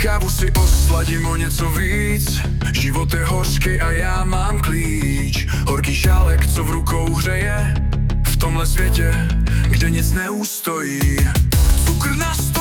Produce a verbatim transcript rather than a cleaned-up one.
Kávu si osladím o něco víc. Život je hořký a já mám klíč. Horký šálek, co v rukou hřeje v tomhle světě, kde nic neustojí. Cukr na